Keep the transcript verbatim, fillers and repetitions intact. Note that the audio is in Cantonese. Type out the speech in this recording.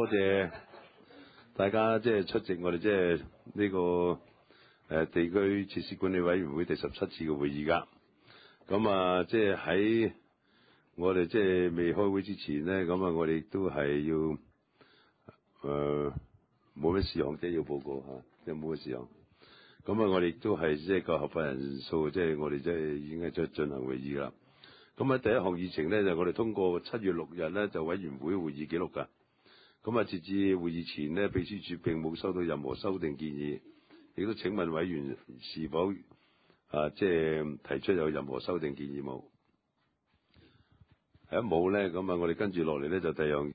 謝大家即係出席我哋即係呢個誒地區設施管理委員會第十七次嘅會議㗎。咁啊，即係喺我哋即係未開會之前咧，咁啊，我哋都係要誒冇咩事項即係要報告嚇，即係冇咩事項。咁啊，我哋亦都係即係個合法人數，即係我哋即係已經係進進行會議㗎啦。咁喺第一項議程咧，就我哋通過七月六日咧就委員會會議記錄㗎。咁啊，截至會議前呢，秘書處並冇收到任何修訂建議，亦都請問委員是否啊即係提出有任何修訂建議冇？係一冇咧，咁啊，我哋跟住落嚟咧就第二樣